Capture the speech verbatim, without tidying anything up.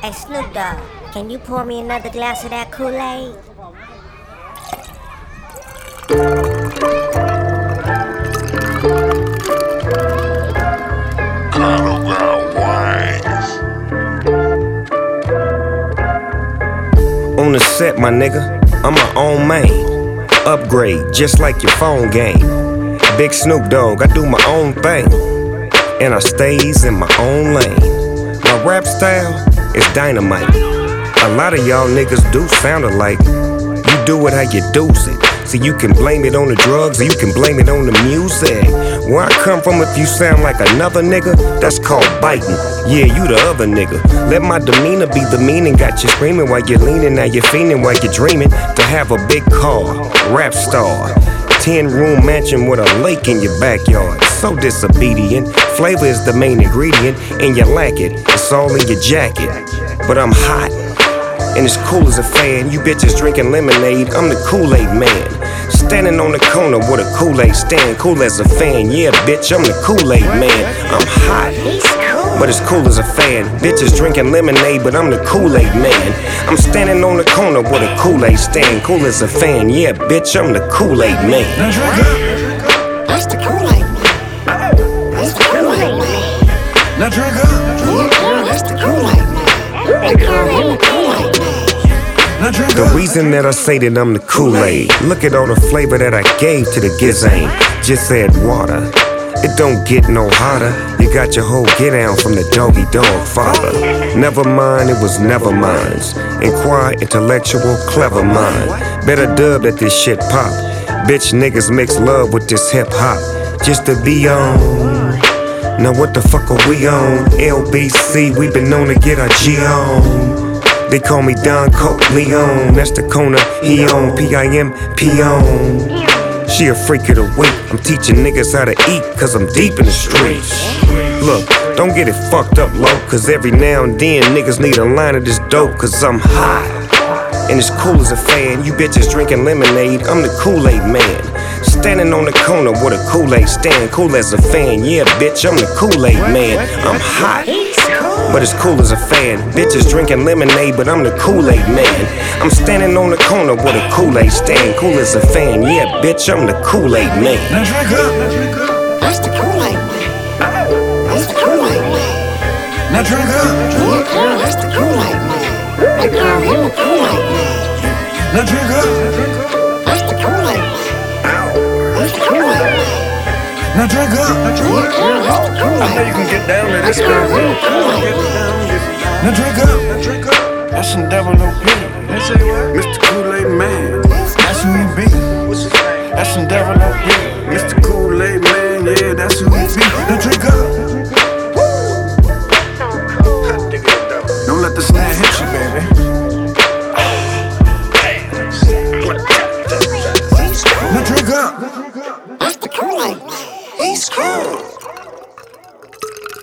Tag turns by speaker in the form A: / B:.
A: Hey Snoop Dogg, can you pour me another glass of that Kool-Aid?
B: Carlo got wings.
C: On the set, my nigga, I'm my own man. Upgrade, just like your phone game. Big Snoop Dogg, I do my own thing. And I stays in my own lane. My rap style is dynamite. A lot of y'all niggas do sound alike. You do it how you do's it. So you can blame it on the drugs or you can blame it on the music. Where I come from, if you sound like another nigga, that's called biting. Yeah, you the other nigga. Let my demeanor be the meaning. Got you screaming while you're leaning. Now you're fiending while you're dreaming to have a big car, rap star, ten room mansion with a lake in your backyard. So disobedient. Flavor is the main ingredient and you lack it. It's all in your jacket. But I'm hot and as cool as a fan. You bitches drinking lemonade, I'm the Kool-Aid man. Standing on the corner with a Kool-Aid stand, cool as a fan. Yeah, bitch, I'm the Kool-Aid man. I'm hot, but as cool as a fan. Bitches drinking lemonade, but I'm the Kool-Aid man. I'm standing on the corner with a Kool-Aid stand, cool as a fan. Yeah, bitch, I'm the Kool-Aid man.
D: That's the Kool-Aid man. That's the Kool-Aid man. Now drink up. Yeah, that's the Kool-Aid man. They call him the Kool-Aid man.
C: The reason that I say that I'm the Kool-Aid, look at all the flavor that I gave to the Gizane. Just add water, it don't get no hotter. You got your whole get down from the doggy dog father. Never mind, it was never mine's. Inquire, intellectual, clever mind. Better dub that this shit pop. Bitch niggas mix love with this hip hop just to be on. Now what the fuck are we on? L B C, we been known to get our G on. They call me Don Coke Leon, that's the corner he on, P I M P on. She a freak of the week, I'm teaching niggas how to eat, cause I'm deep in the streets. Look, don't get it fucked up low, cause every now and then niggas need a line of this dope, cause I'm hot. And as cool as a fan, you bitches drinking lemonade, I'm the Kool-Aid man. Standing on the corner with a Kool-Aid stand, cool as a fan. Yeah, bitch, I'm the Kool-Aid man. I'm hot, but as cool as a fan. Bitches drinking lemonade, but I'm the Kool-Aid man. I'm standing on the corner with a Kool-Aid stand, cool as a fan. Yeah, bitch, I'm the Kool-Aid man.
D: Now drink up. That's the Kool-Aid man. That's the Kool-Aid man. Now drink up. Yeah, that's the Kool-Aid man. They call him the Kool-Aid man. Now drink up. That's the Kool-Aid man. That's the Kool-Aid man. Now drink up. Yeah, that's the Kool-Aid man.
E: I know you can get down to this girl.
D: Now drink up. Now drink up.
E: That's some double O P. Mister Kool-Aid man.
D: That's who he be.
E: That's some double O P. Mister Kool-Aid man, yeah, that's who he be.